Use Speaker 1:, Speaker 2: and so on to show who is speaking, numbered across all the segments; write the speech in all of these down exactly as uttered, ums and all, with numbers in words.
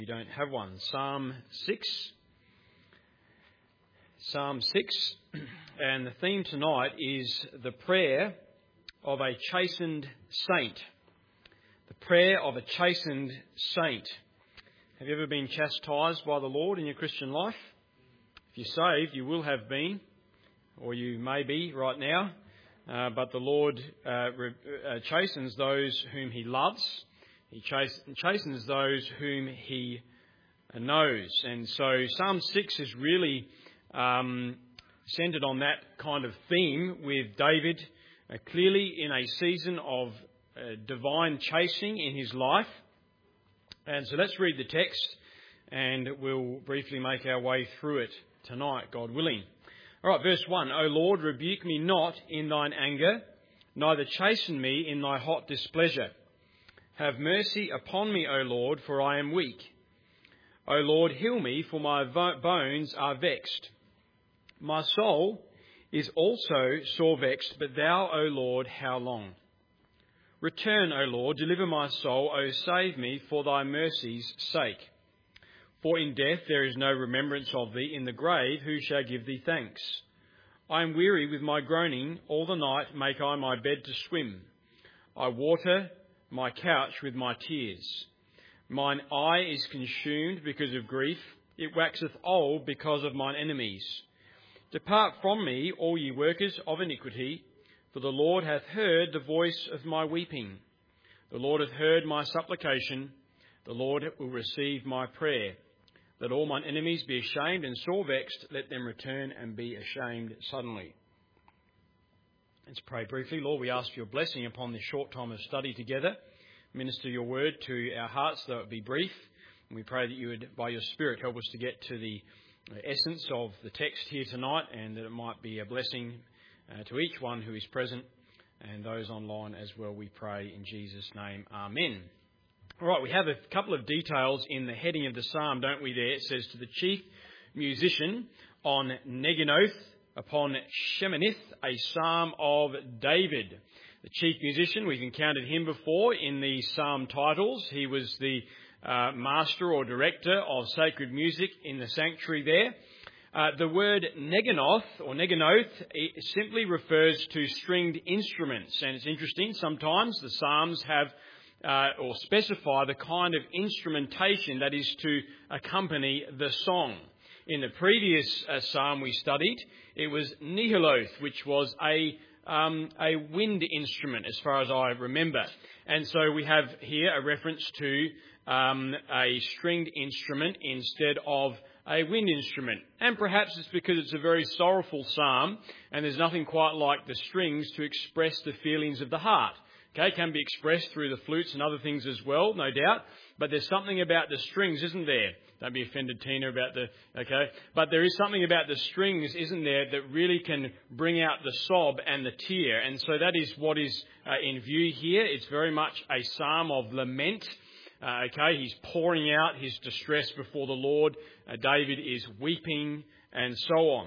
Speaker 1: You don't have one. Psalm six. Psalm six. And the theme tonight is the prayer of a chastened saint. The prayer of a chastened saint. Have you ever been chastised by the Lord in your Christian life? If you're saved, you will have been, or you may be right now. Uh, but the Lord uh, re- uh, chastens those whom He loves. He chastens those whom He knows. And so Psalm six is really um, centred on that kind of theme, with David uh, clearly in a season of uh, divine chastening in his life. And so let's read the text and we'll briefly make our way through it tonight, God willing. All right, verse one. O Lord, rebuke me not in thine anger, neither chasten me in thy hot displeasure. Have mercy upon me, O Lord, for I am weak. O Lord, heal me, for my bones are vexed. My soul is also sore vexed, but thou, O Lord, how long? Return, O Lord, deliver my soul, O save me, for thy mercy's sake. For in death there is no remembrance of thee, in the grave who shall give thee thanks? I am weary with my groaning, all the night make I my bed to swim. I water my couch with my tears. Mine eye is consumed because of grief. It waxeth old because of mine enemies. Depart from me, all ye workers of iniquity, for the Lord hath heard the voice of my weeping. The Lord hath heard my supplication. The Lord will receive my prayer. Let all mine enemies be ashamed and sore vexed. Let them return and be ashamed suddenly. Let's pray briefly. Lord, we ask for your blessing upon this short time of study together. Minister your word to our hearts, though it be brief. And we pray that you would, by your Spirit, help us to get to the essence of the text here tonight, and that it might be a blessing uh, to each one who is present and those online as well, we pray in Jesus' name. Amen. All right, we have a couple of details in the heading of the psalm, don't we, there? It says, to the chief musician on Neginoth, upon Sheminith, a psalm of David. The chief musician, we've encountered him before in the psalm titles. He was the uh, master or director of sacred music in the sanctuary there. Uh, the word Neginoth or Neginoth it simply refers to stringed instruments. And it's interesting, sometimes the psalms have uh, or specify the kind of instrumentation that is to accompany the song. In the previous uh, psalm we studied, it was Nihiloth, which was a Um, a wind instrument, as far as I remember. And so we have here a reference to um, a stringed instrument instead of a wind instrument. And perhaps it's because it's a very sorrowful psalm, and there's nothing quite like the strings to express the feelings of the heart. Okay, it can be expressed through the flutes and other things as well, no doubt. But there's something about the strings, isn't there? Don't be offended, Tina, about the... Okay? But there is something about the strings, isn't there, that really can bring out the sob and the tear. And so that is what is uh, in view here. It's very much a psalm of lament. Uh, okay? He's pouring out his distress before the Lord. Uh, David is weeping and so on.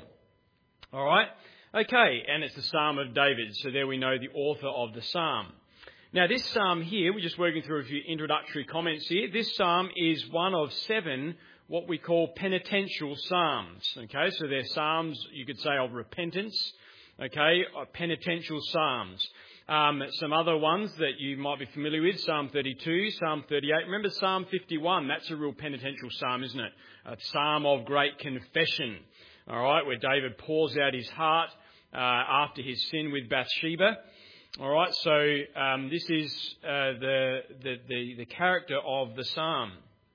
Speaker 1: All right? Okay, and it's the Psalm of David. So there we know the author of the psalm. Now, this psalm here, we're just working through a few introductory comments here. This psalm is one of seven what we call penitential psalms. Okay, so they're psalms, you could say, of repentance. Okay, penitential psalms. Um, some other ones that you might be familiar with, Psalm thirty-two, Psalm thirty-eight. Remember Psalm fifty-one, that's a real penitential psalm, isn't it? A psalm of great confession. All right, where David pours out his heart uh, after his sin with Bathsheba. All right, so um, this is uh, the, the the the character of the psalm,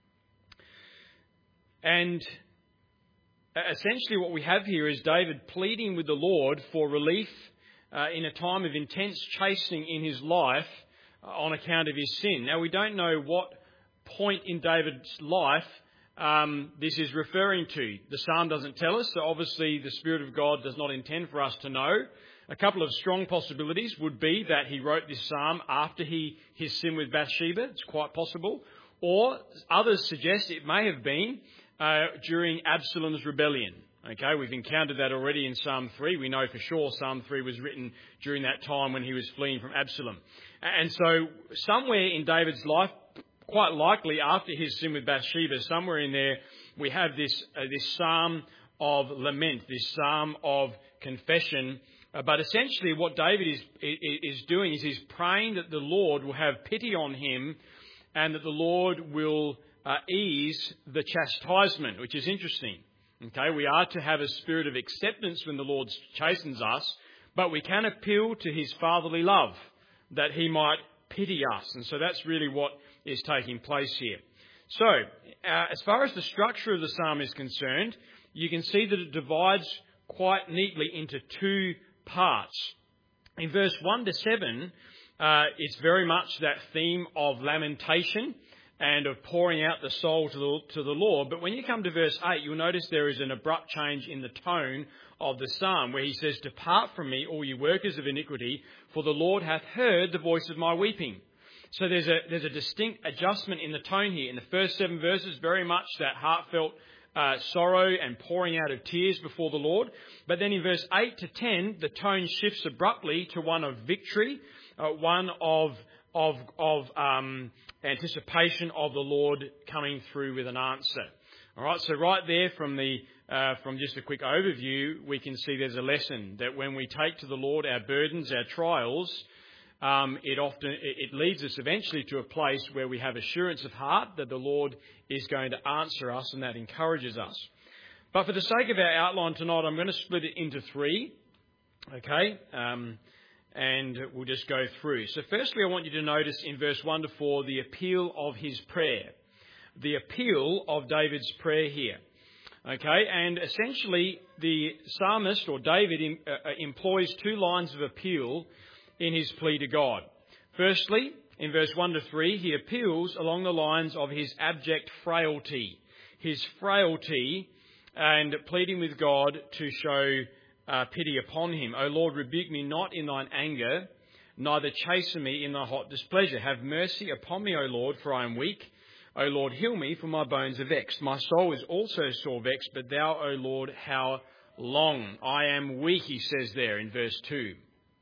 Speaker 1: and essentially what we have here is David pleading with the Lord for relief uh, in a time of intense chastening in his life on account of his sin. Now, we don't know what point in David's life um, this is referring to. The psalm doesn't tell us, so obviously the Spirit of God does not intend for us to know. A couple of strong possibilities would be that he wrote this psalm after he his sin with Bathsheba. It's quite possible. Or others suggest it may have been uh, during Absalom's rebellion. Okay, we've encountered that already in Psalm three. We know for sure Psalm three was written during that time when he was fleeing from Absalom. And so somewhere in David's life, quite likely after his sin with Bathsheba, somewhere in there, we have this uh, this psalm of lament, this psalm of confession. Uh, but essentially what David is, is doing is he's praying that the Lord will have pity on him and that the Lord will uh, ease the chastisement, which is interesting. Okay, we are to have a spirit of acceptance when the Lord chastens us, but we can appeal to his fatherly love that he might pity us. And so that's really what is taking place here. So, uh, as far as the structure of the psalm is concerned, you can see that it divides quite neatly into two parts. In verse one to seven, uh, it's very much that theme of lamentation and of pouring out the soul to the, to the Lord. But when you come to verse eight, you'll notice there is an abrupt change in the tone of the psalm, where he says, "Depart from me, all you workers of iniquity, for the Lord hath heard the voice of my weeping." So there's a there's a distinct adjustment in the tone here. In the first seven verses, very much that heartfelt uh, sorrow and pouring out of tears before the Lord. But then in verse eight to ten, the tone shifts abruptly to one of victory, uh, one of of of um, anticipation of the Lord coming through with an answer. All right. So right there from the uh, from just a quick overview, we can see there's a lesson that when we take to the Lord our burdens, our trials, Um, it often it leads us eventually to a place where we have assurance of heart that the Lord is going to answer us, and that encourages us. But for the sake of our outline tonight, I'm going to split it into three, okay, um, and we'll just go through. So firstly, I want you to notice in verse one to four the appeal of his prayer, the appeal of David's prayer here. Okay, and essentially the psalmist, or David, in, uh, employs two lines of appeal in his plea to God. Firstly, in verse one to three, he appeals along the lines of his abject frailty, his frailty, and pleading with God to show uh, pity upon him. "O Lord, rebuke me not in thine anger, neither chasten me in thy hot displeasure. Have mercy upon me, O Lord, for I am weak. O Lord, heal me, for my bones are vexed. My soul is also sore vexed, but thou, O Lord, how long? I am weak," he says there in verse two.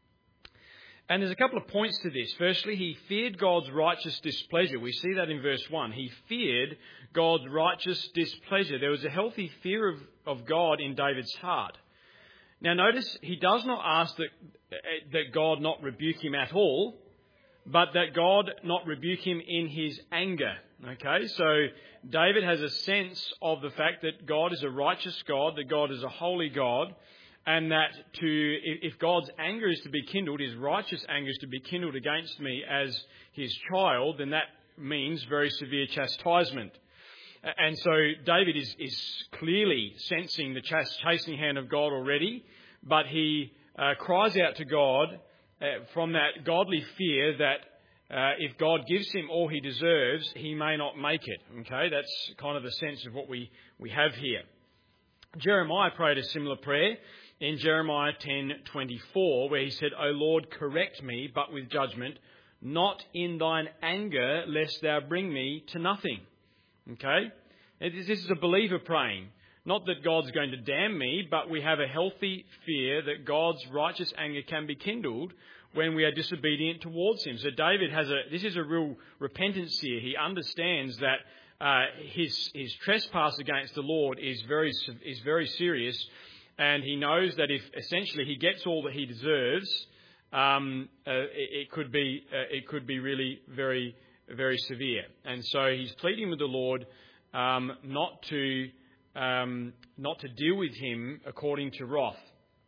Speaker 1: And there's a couple of points to this. Firstly, he feared God's righteous displeasure. We see that in verse one. He feared God's righteous displeasure. There was a healthy fear of, of God in David's heart. Now notice, he does not ask that, that God not rebuke him at all, but that God not rebuke him in his anger. Okay, so David has a sense of the fact that God is a righteous God, that God is a holy God, and that to if God's anger is to be kindled, his righteous anger is to be kindled against me as his child, then that means very severe chastisement. And so David is, is clearly sensing the chastening hand of God already, but he uh, cries out to God uh, from that godly fear that uh, if God gives him all he deserves, he may not make it. Okay, that's kind of the sense of what we, we have here. Jeremiah prayed a similar prayer in Jeremiah ten twenty-four, where he said, "O Lord, correct me, but with judgment, not in thine anger, lest thou bring me to nothing." Okay? This is a believer praying. Not that God's going to damn me, but we have a healthy fear that God's righteous anger can be kindled when we are disobedient towards him. So David has a, this is a real repentance here. He understands that uh, his, his trespass against the Lord is very, is very serious. And he knows that if essentially he gets all that he deserves, um, uh, it, it could be uh, it could be really very very severe. And so he's pleading with the Lord um, not to um, not to deal with him according to wrath.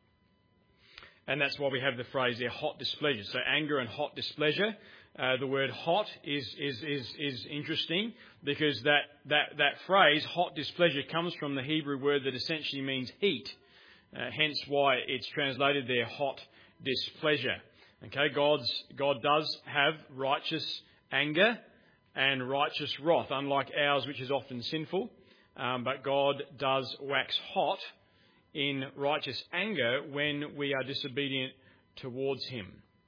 Speaker 1: And that's why we have the phrase there, hot displeasure. So anger and hot displeasure. Uh, the word hot is is is is interesting because that that that phrase, hot displeasure, comes from the Hebrew word that essentially means heat. Uh, hence why it's translated there, hot displeasure. Okay, God's God does have righteous anger and righteous wrath, unlike ours, which is often sinful. Um, but God does wax hot in righteous anger when we are disobedient towards him.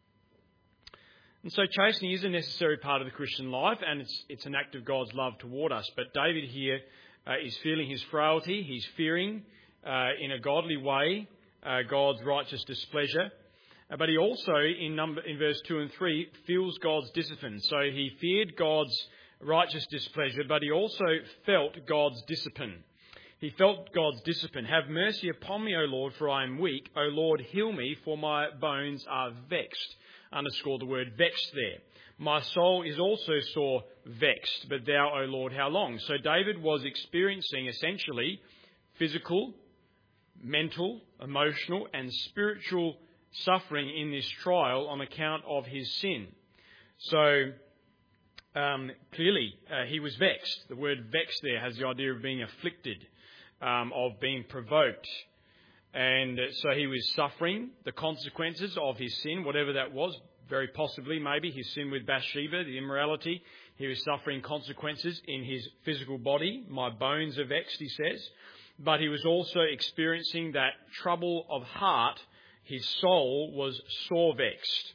Speaker 1: And so chastening is a necessary part of the Christian life, and it's it's an act of God's love toward us. But David here uh, is feeling his frailty. He's fearing Uh, in a godly way, uh, God's righteous displeasure. Uh, but he also, in number in verse two and three, feels God's discipline. So he feared God's righteous displeasure, but he also felt God's discipline. He felt God's discipline. Have mercy upon me, O Lord, for I am weak. O Lord, heal me, for my bones are vexed. Underscore the word vexed there. My soul is also sore vexed, but thou, O Lord, how long? So David was experiencing essentially physical, mental, emotional and spiritual suffering in this trial on account of his sin. So um, clearly uh, he was vexed. The word vexed there has the idea of being afflicted, um, of being provoked. And so he was suffering the consequences of his sin, whatever that was. Very possibly, maybe, his sin with Bathsheba, the immorality. He was suffering consequences in his physical body. My bones are vexed, he says. But he was also experiencing that trouble of heart. His soul was sore vexed.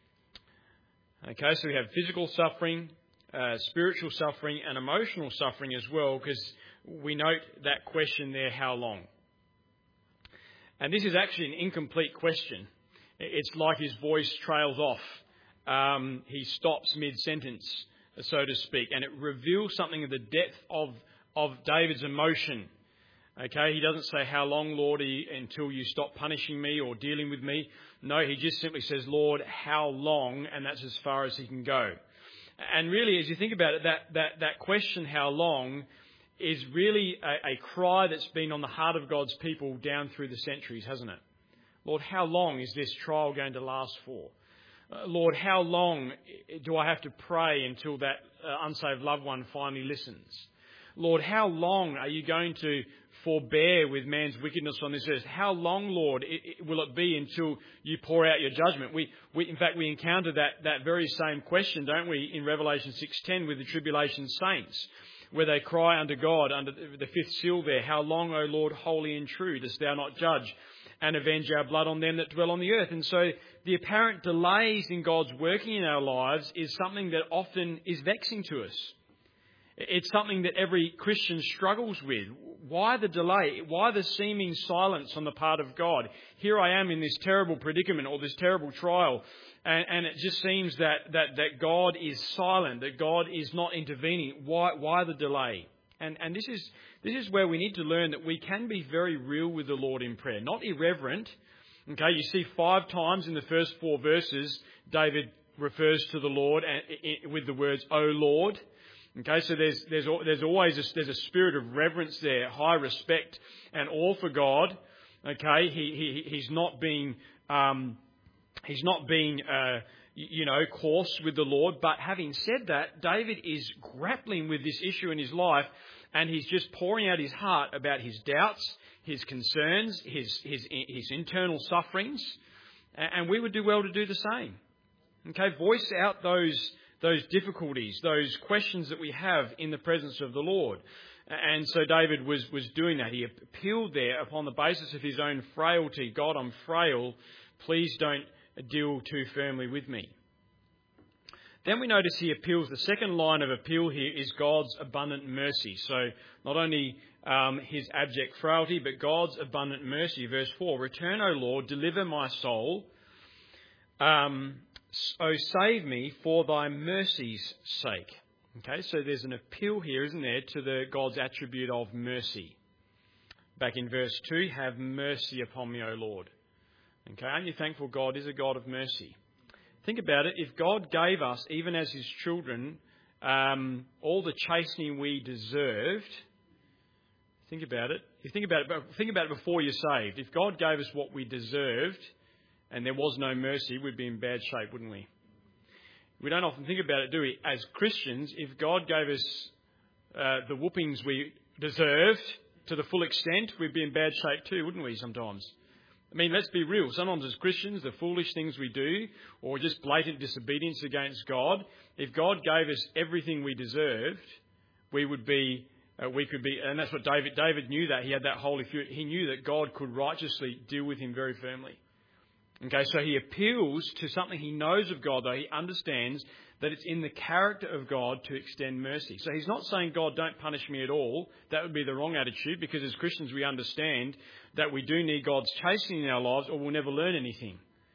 Speaker 1: Okay, so we have physical suffering, uh, spiritual suffering, and emotional suffering as well, because we note that question there, how long? And this is actually an incomplete question. It's like his voice trails off. Um, he stops mid-sentence, so to speak, and it reveals something of the depth of, of David's emotion. Okay, he doesn't say, how long, Lord, until you stop punishing me or dealing with me. No, he just simply says, Lord, how long? And that's as far as he can go. And really, as you think about it, that, that, that question, how long, is really a, a cry that's been on the heart of God's people down through the centuries, hasn't it? Lord, how long is this trial going to last for? Uh, Lord, how long do I have to pray until that uh, unsaved loved one finally listens? Lord, how long are you going to forbear with man's wickedness on this earth? How long, Lord, it, it, will it be until you pour out your judgment? We, we, in fact, we encounter that, that very same question, don't we, in Revelation six ten with the tribulation saints, where they cry unto God under the fifth seal there, how long, O Lord, holy and true, dost thou not judge and avenge our blood on them that dwell on the earth? And so the apparent delays in God's working in our lives is something that often is vexing to us. It's something that every Christian struggles with. Why the delay? Why the seeming silence on the part of God? Here I am in this terrible predicament or this terrible trial, and, and it just seems that, that, that God is silent, that God is not intervening. Why, why the delay? And, and this is this is where we need to learn that we can be very real with the Lord in prayer, not irreverent. Okay, you see five times in the first four verses, David refers to the Lord with the words, "O Lord." Okay, so there's there's there's always a, there's a spirit of reverence there, high respect and awe for God. Okay, he he he's not being um, he's not being uh, you know coarse with the Lord. But having said that, David is grappling with this issue in his life, and he's just pouring out his heart about his doubts, his concerns, his his his internal sufferings, and we would do well to do the same. Okay, voice out those. those difficulties, those questions that we have in the presence of the Lord. And so David was, was doing that. He appealed there upon the basis of his own frailty. God, I'm frail. Please don't deal too firmly with me. Then we notice he appeals. The second line of appeal here is God's abundant mercy. So not only um, his abject frailty, but God's abundant mercy. Verse four, return, O Lord, deliver my soul. Um... Oh, save me for thy mercy's sake. Okay, so there's an appeal here, isn't there, to the God's attribute of mercy. Back in verse two, have mercy upon me, O Lord. Okay, aren't you thankful God is a God of mercy? Think about it. If God gave us, even as his children, um, all the chastening we deserved, think about it. You think about it, think about it before you're saved. If God gave us what we deserved, and there was no mercy, we'd be in bad shape, wouldn't we? We don't often think about it, do we? As Christians, if God gave us uh, the whoopings we deserved to the full extent, we'd be in bad shape too, wouldn't we, sometimes? I mean, let's be real. Sometimes as Christians, the foolish things we do, or just blatant disobedience against God, if God gave us everything we deserved, we would be, uh, we could be, and that's what David, David knew that. He had that holy fear. He knew that God could righteously deal with him very firmly. Okay, so he appeals to something he knows of God, though he understands that it's in the character of God to extend mercy. So he's not saying, God, don't punish me at all. That would be the wrong attitude, because as Christians we understand that we do need God's chastening in our lives or we'll never learn anything.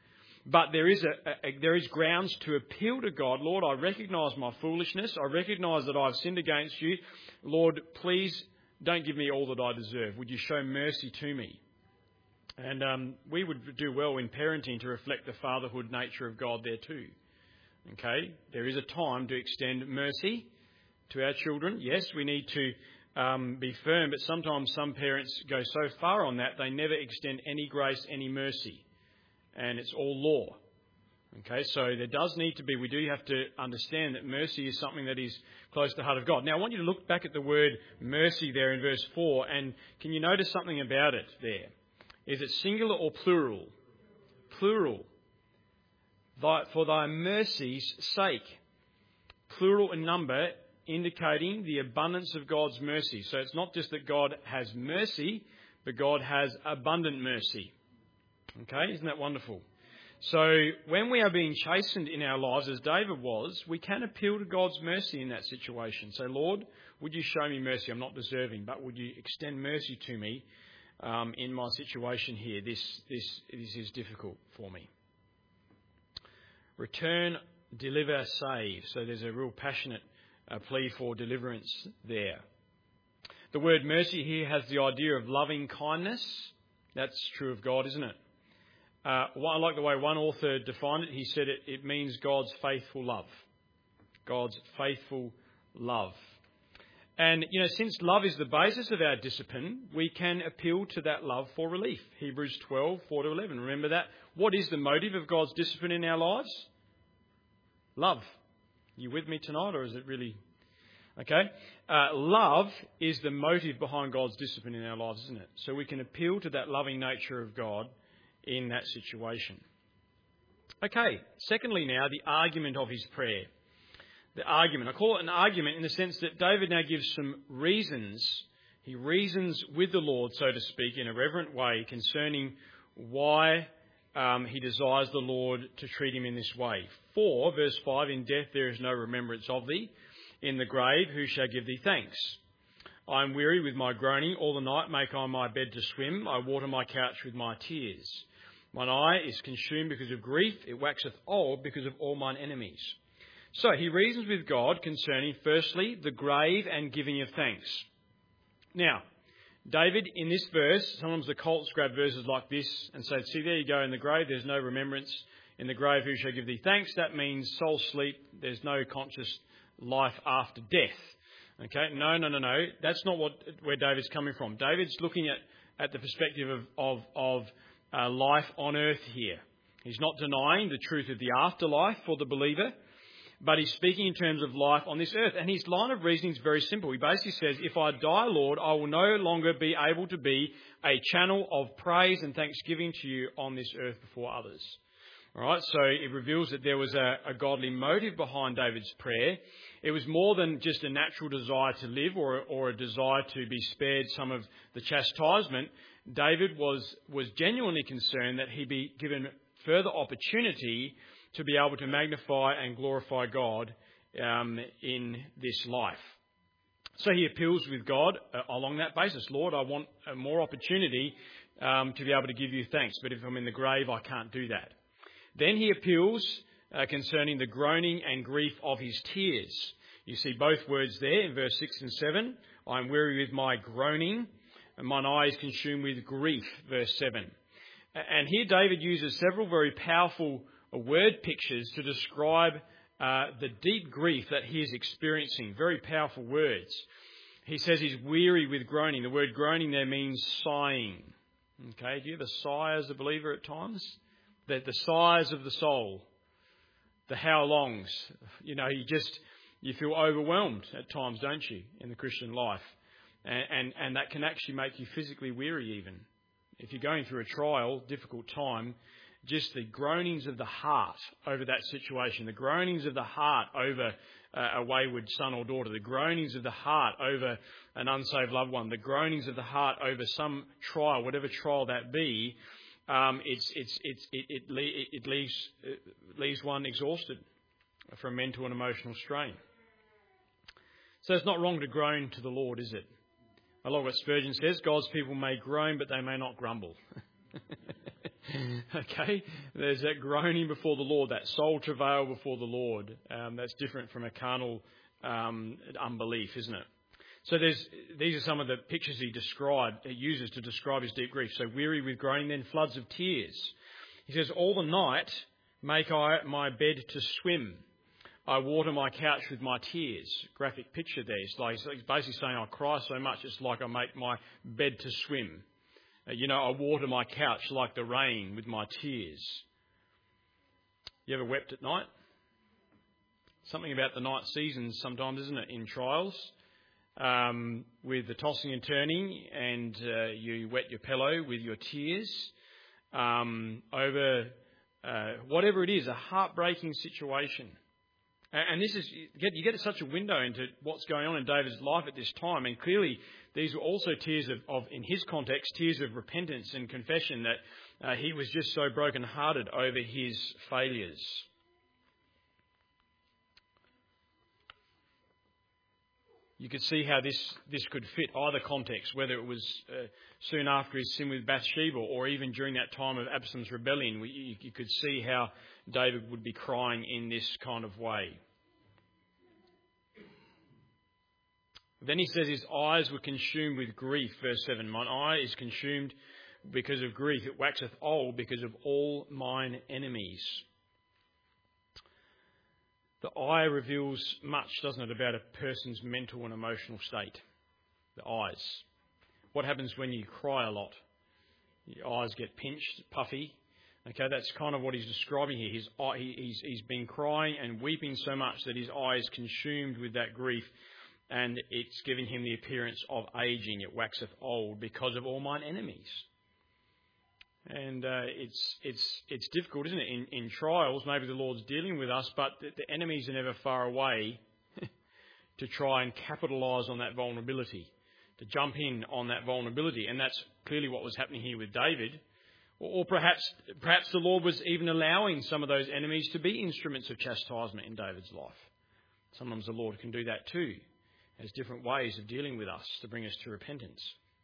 Speaker 1: But there is a, a there is grounds to appeal to God. Lord, I recognise my foolishness. I recognise that I've sinned against you. Lord, please don't give me all that I deserve. Would you show mercy to me? And um, we would do well in parenting to reflect the fatherhood nature of God there too. Okay, there is a time to extend mercy to our children. Yes, we need to um, be firm, but sometimes some parents go so far on that they never extend any grace, any mercy, and it's all law. Okay, so there does need to be, we do have to understand that mercy is something that is close to the heart of God. Now I want you to look back at the word mercy there in verse four, and can you notice something about it there? Is it singular or plural? Plural. Thy, for thy mercy's sake. Plural in number, indicating the abundance of God's mercy. So it's not just that God has mercy, but God has abundant mercy. Okay, isn't that wonderful? So when we are being chastened in our lives, as David was, we can appeal to God's mercy in that situation. So, Lord, would you show me mercy? I'm not deserving, but would you extend mercy to me um, in my situation here? This, this, this is difficult for me. Return, deliver, save. So there's a real passionate uh, plea for deliverance there. The word mercy here has the idea of loving kindness. That's true of God, isn't it? Uh, I like the way one author defined it. He said it, it means God's faithful love. God's faithful love. And, you know, since love is the basis of our discipline, we can appeal to that love for relief. Hebrews twelve, four to eleven. Remember that? What is the motive of God's discipline in our lives? Love. You with me tonight, or is it really... Okay? Uh, love is the motive behind God's discipline in our lives, isn't it? So we can appeal to that loving nature of God in that situation. Okay, secondly now, the argument of his prayer. The argument. I call it an argument in the sense that David now gives some reasons. He reasons with the Lord, so to speak, in a reverent way concerning why um, he desires the Lord to treat him in this way. For, verse five, in death there is no remembrance of thee. In the grave who shall give thee thanks? I am weary with my groaning. All the night make I my bed to swim. I water my couch with my tears. Mine eye is consumed because of grief. It waxeth old because of all mine enemies. So he reasons with God concerning, firstly, the grave and giving of thanks. Now, David, in this verse, sometimes the cults grab verses like this and say, see, there you go, in the grave there's no remembrance. In the grave who shall give thee thanks? That means soul sleep. There's no conscious life after death. Okay, no, no, no, no. That's not what where David's coming from. David's looking at, at the perspective of, of, of uh, life on earth here. He's not denying the truth of the afterlife for the believer, but he's speaking in terms of life on this earth. And his line of reasoning is very simple. He basically says, if I die, Lord, I will no longer be able to be a channel of praise and thanksgiving to you on this earth before others. All right, so it reveals that there was a, a godly motive behind David's prayer. It was more than just a natural desire to live or, or a desire to be spared some of the chastisement. David was, was genuinely concerned that he be given further opportunity to be able to magnify and glorify God um, in this life. So he appeals with God uh, along that basis. Lord, I want uh, more opportunity um, to be able to give you thanks, but if I'm in the grave, I can't do that. Then he appeals uh, concerning the groaning and grief of his tears. You see both words there in verse six and seven. I am weary with my groaning, and mine eye is consumed with grief, verse seven. And here David uses several very powerful word pictures to describe uh, the deep grief that he is experiencing. Very powerful words. He says he's weary with groaning. The word groaning there means sighing. Okay, do you ever sigh as a believer at times? The, the sighs of the soul, the how longs. You know, you just, you feel overwhelmed at times, don't you, in the Christian life? And, and, and that can actually make you physically weary even. If you're going through a trial, difficult time, just the groanings of the heart over that situation, the groanings of the heart over uh, a wayward son or daughter, the groanings of the heart over an unsaved loved one, the groanings of the heart over some trial, whatever trial that be, Um, it's, it's, it's, it, it, it leaves, it leaves one exhausted from mental and emotional strain. So it's not wrong to groan to the Lord, is it? I love what Spurgeon says, God's people may groan, but they may not grumble. Okay, there's that groaning before the Lord, that soul travail before the Lord. Um, that's different from a carnal um, unbelief, isn't it? So there's these are some of the pictures he described, he uses to describe his deep grief. So weary with groaning, then floods of tears. He says, all the night make I my bed to swim. I water my couch with my tears. Graphic picture there. It's like he's basically saying I cry so much it's like I make my bed to swim. Uh, you know, I water my couch like the rain with my tears. You ever wept at night? Something about the night seasons sometimes, isn't it, in trials? Um, with the tossing and turning, and uh, you wet your pillow with your tears um, over uh, whatever it is, a heartbreaking situation. And this is, you get, you get such a window into what's going on in David's life at this time. And clearly, these were also tears of, of in his context, tears of repentance and confession that uh, he was just so brokenhearted over his failures. You could see how this, this could fit either context, whether it was uh, soon after his sin with Bathsheba or even during that time of Absalom's rebellion. We, you, you could see how David would be crying in this kind of way. Then he says his eyes were consumed with grief, verse seven. Mine eye is consumed because of grief. It waxeth old because of all mine enemies. The eye reveals much, doesn't it, about a person's mental and emotional state. The eyes. What happens when you cry a lot? Your eyes get pinched, puffy. Okay, that's kind of what he's describing here. His eye, he, he's, he's been crying and weeping so much that his eye is consumed with that grief, and it's giving him the appearance of aging. It waxeth old because of all mine enemies. And uh, it's it's it's difficult, isn't it? In, in trials, maybe the Lord's dealing with us, but the, the enemies are never far away to try and capitalise on that vulnerability, to jump in on that vulnerability. And that's clearly what was happening here with David. Or, or perhaps perhaps the Lord was even allowing some of those enemies to be instruments of chastisement in David's life. Sometimes the Lord can do that too. There's different ways of dealing with us to bring us to repentance.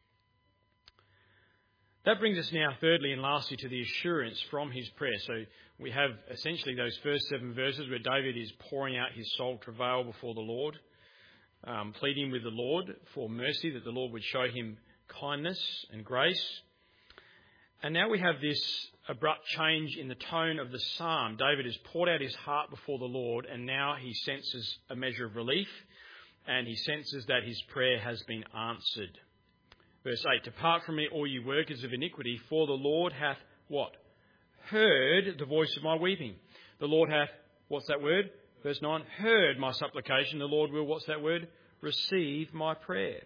Speaker 1: That brings us now, thirdly and lastly, to the assurance from his prayer. So we have essentially those first seven verses where David is pouring out his soul travail before the Lord, um, pleading with the Lord for mercy, that the Lord would show him kindness and grace. And now we have this abrupt change in the tone of the psalm. David has poured out his heart before the Lord, and now he senses a measure of relief, and he senses that his prayer has been answered. Verse eight, depart from me, all you workers of iniquity, for the Lord hath what? Heard the voice of my weeping. The Lord hath, what's that word? Verse nine, heard my supplication. The Lord will, what's that word? Receive my prayer.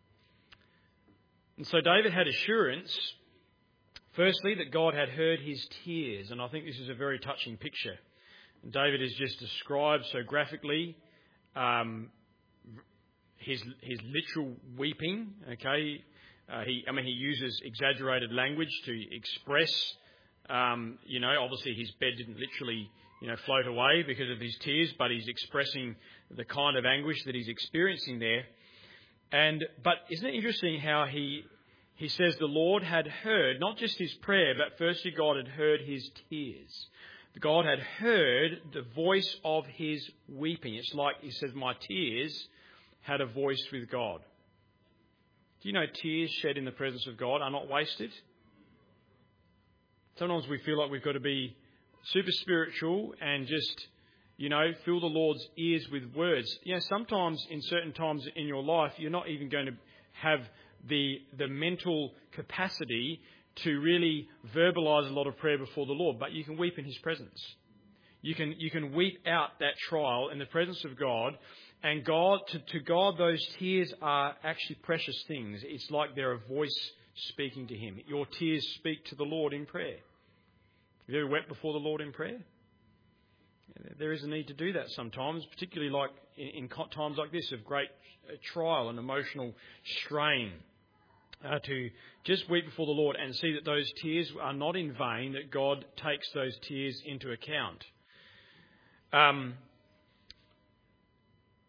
Speaker 1: And so David had assurance, firstly, that God had heard his tears. And I think this is a very touching picture. And David has just described so graphically um, his his literal weeping, okay? Uh, he, I mean, he uses exaggerated language to express, um, you know, obviously his bed didn't literally, you know, float away because of his tears, but he's expressing the kind of anguish that he's experiencing there. And but isn't it interesting how he he says the Lord had heard not just his prayer, but firstly God had heard his tears. God had heard the voice of his weeping. It's like he says, my tears had a voice with God. Do you know tears shed in the presence of God are not wasted? Sometimes we feel like we've got to be super spiritual and just, you know, fill the Lord's ears with words. You know, sometimes in certain times in your life, you're not even going to have the the mental capacity to really verbalise a lot of prayer before the Lord, but you can weep in his presence. You can you can weep out that trial in the presence of God. And God, to, to God, those tears are actually precious things. It's like they're a voice speaking to him. Your tears speak to the Lord in prayer. Have you ever wept before the Lord in prayer? There is a need to do that sometimes, particularly like in, in times like this of great trial and emotional strain. Uh, to just weep before the Lord and see that those tears are not in vain, that God takes those tears into account. Um...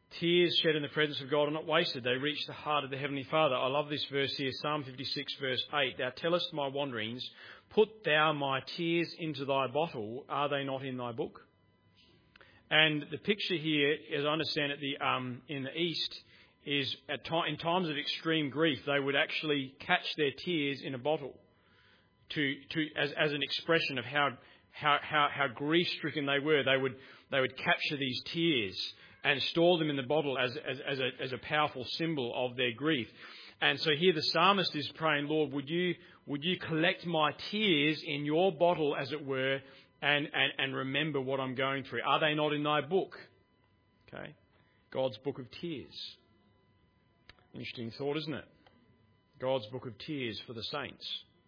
Speaker 1: Tears shed in the presence of God are not wasted. They reach the heart of the Heavenly Father. I love this verse here, Psalm fifty-six, verse eight. Thou tellest my wanderings. Put thou my tears into thy bottle. Are they not in thy book? And the picture here, as I understand it, the, um, in the East, is at t- in times of extreme grief, they would actually catch their tears in a bottle to, to as, as an expression of how, how, how, how grief-stricken they were. They would, they would capture these tears and store them in the bottle as, as, as, a, as a powerful symbol of their grief. And so here the psalmist is praying, Lord, would you, would you collect my tears in your bottle, as it were, and, and, and remember what I'm going through? Are they not in thy book? Okay, God's book of tears. Interesting thought, isn't it? God's book of tears for the saints.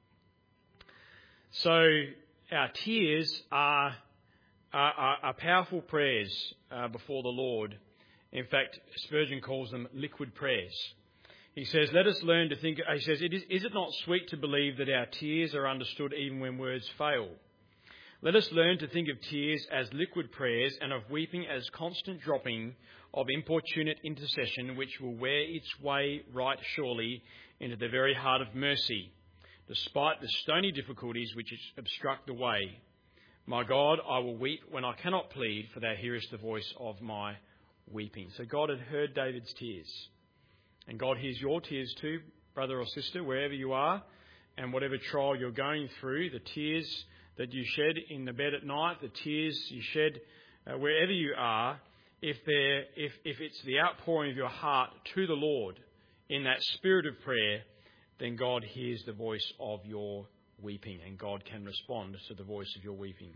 Speaker 1: So our tears are Are, are, are powerful prayers uh, before the Lord. In fact, Spurgeon calls them liquid prayers. He says, let us learn to think, he says, it is, is it not sweet to believe that our tears are understood even when words fail? Let us learn to think of tears as liquid prayers and of weeping as constant dropping of importunate intercession, which will wear its way right surely into the very heart of mercy, despite the stony difficulties which obstruct the way. My God, I will weep when I cannot plead, for thou hearest the voice of my weeping. So God had heard David's tears. And God hears your tears too, brother or sister, wherever you are, and whatever trial you're going through, the tears that you shed in the bed at night, the tears you shed uh, wherever you are, if, they're, if, if it's the outpouring of your heart to the Lord in that spirit of prayer, then God hears the voice of your weeping, and God can respond to the voice of your weeping.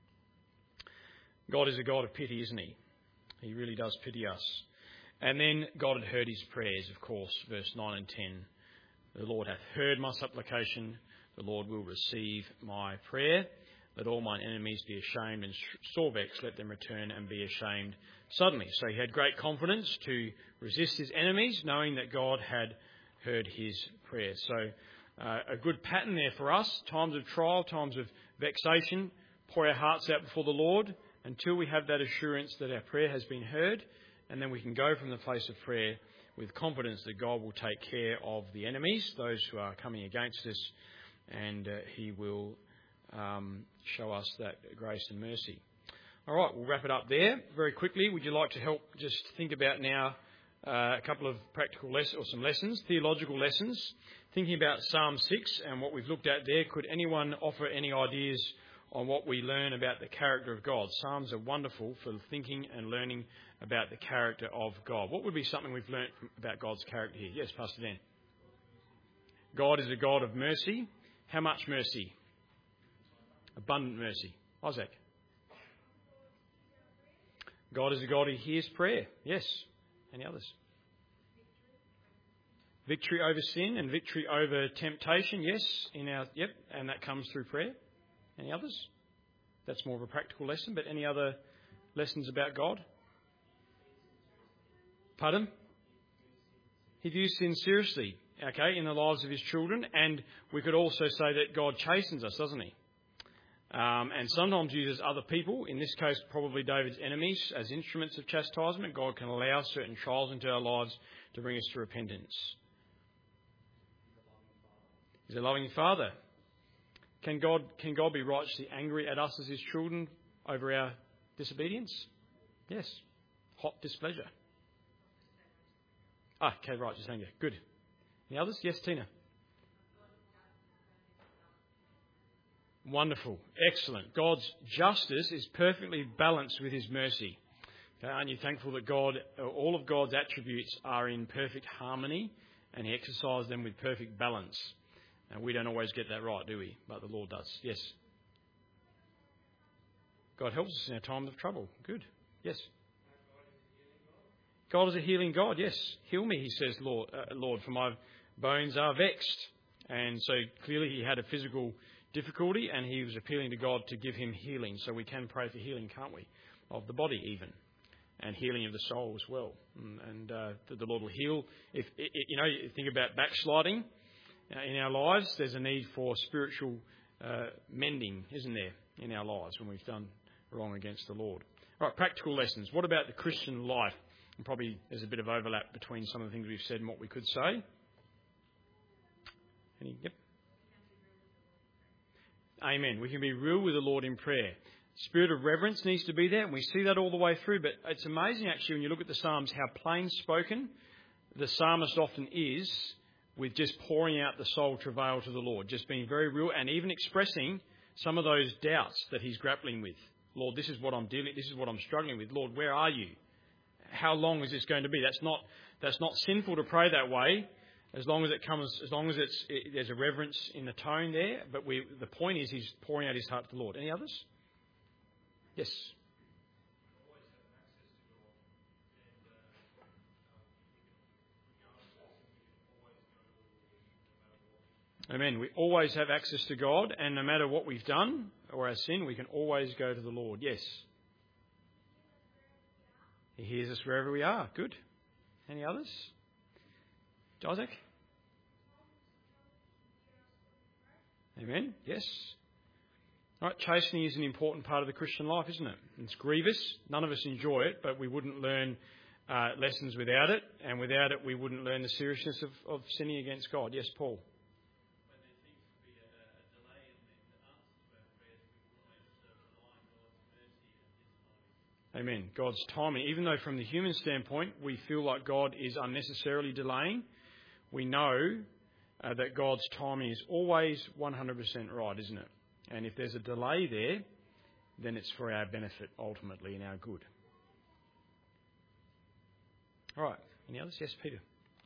Speaker 1: God is a God of pity, isn't he? He really does pity us. And then God had heard his prayers, of course, verse nine and ten. The Lord hath heard my supplication. The Lord will receive my prayer. Let all mine enemies be ashamed and sore vexed. Let them return and be ashamed suddenly. So he had great confidence to resist his enemies, knowing that God had heard his prayer. So Uh, a good pattern there for us, times of trial, times of vexation, pour our hearts out before the Lord until we have that assurance that our prayer has been heard, and then we can go from the place of prayer with confidence that God will take care of the enemies, those who are coming against us, and uh, he will um, show us that grace and mercy. All right, we'll wrap it up there very quickly. Would you like to help just think about now uh, a couple of practical lessons, or some lessons, theological lessons, thinking about Psalm six and what we've looked at there? Could anyone offer any ideas on what we learn about the character of God? Psalms are wonderful for thinking and learning about the character of God. What would be something we've learnt about God's character here? Yes, Pastor Dan. God is a God of mercy. How much mercy? Abundant mercy. Isaac. God is a God who hears prayer. Yes. Any others? Victory over sin and victory over temptation. Yes. In our yep, and that comes through prayer. Any others? That's more of a practical lesson, but any other lessons about God? Pardon? He views sin seriously, okay, in the lives of his children, and we could also say that God chastens us, doesn't he? Um, and sometimes uses other people, in this case probably David's enemies, as instruments of chastisement. God can allow certain trials into our lives to bring us to repentance. He's a loving Father. Can God, can God be righteously angry at us as his children over our disobedience? Yes. Hot displeasure. Ah, okay, right, just anger. Good. Any others? Yes, Tina. Wonderful. Excellent. God's justice is perfectly balanced with his mercy. Okay, aren't you thankful that God, all of God's attributes are in perfect harmony and he exercises them with perfect balance? And we don't always get that right, do we? But the Lord does. Yes. God helps us in our times of trouble. Good. Yes. God is a healing God. Yes. Heal me, he says, Lord, uh, Lord, for my bones are vexed. And so clearly he had a physical difficulty and he was appealing to God to give him healing. So we can pray for healing, can't we? Of the body even. And healing of the soul as well. And, and uh, that the Lord will heal. If it, you know, you think about backsliding in our lives, there's a need for spiritual uh, mending, isn't there, in our lives when we've done wrong against the Lord. All right, practical lessons. What about the Christian life? And probably there's a bit of overlap between some of the things we've said and what we could say. Any, yep. Amen. We can be real with the Lord in prayer. Spirit of reverence needs to be there, and we see that all the way through. But it's amazing, actually, when you look at the Psalms, how plain spoken the psalmist often is with just pouring out the soul travail to the Lord, just being very real and even expressing some of those doubts that he's grappling with. Lord, this is what I'm dealing, this is what I'm struggling with. Lord, where are you? How long is this going to be? That's not that's not sinful to pray that way, as long as it comes, as long as it's it, there's a reverence in the tone there. But we, the point is, he's pouring out his heart to the Lord. Any others? Yes. Amen. We always have access to God, and no matter what we've done or our sin, we can always go to the Lord. Yes. He hears us wherever we are. Good. Any others? Isaac? Amen. Yes. All right, chastening is an important part of the Christian life, isn't it? It's grievous. None of us enjoy it, but we wouldn't learn uh, lessons without it, and without it we wouldn't learn the seriousness of, of sinning against God. Yes, Paul? Amen. God's timing, even though from the human standpoint we feel like God is unnecessarily delaying, we know uh, that God's timing is always one hundred percent right, isn't it? And if there's a delay there, then it's for our benefit ultimately and our good. All right. Any others? Yes, Peter.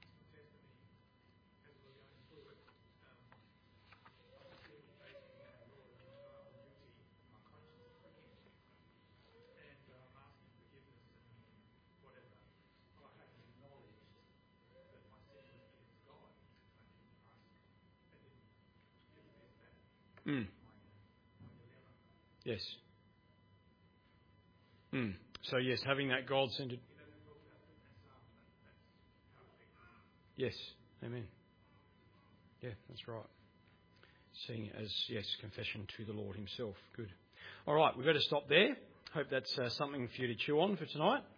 Speaker 1: Mm. Yes. Mm. So yes, having that God-centered. Yes. Amen. Yeah, that's right. Seeing it as, yes, confession to the Lord himself. Good. All right, we've got to stop there. Hope that's uh, something for you to chew on for tonight.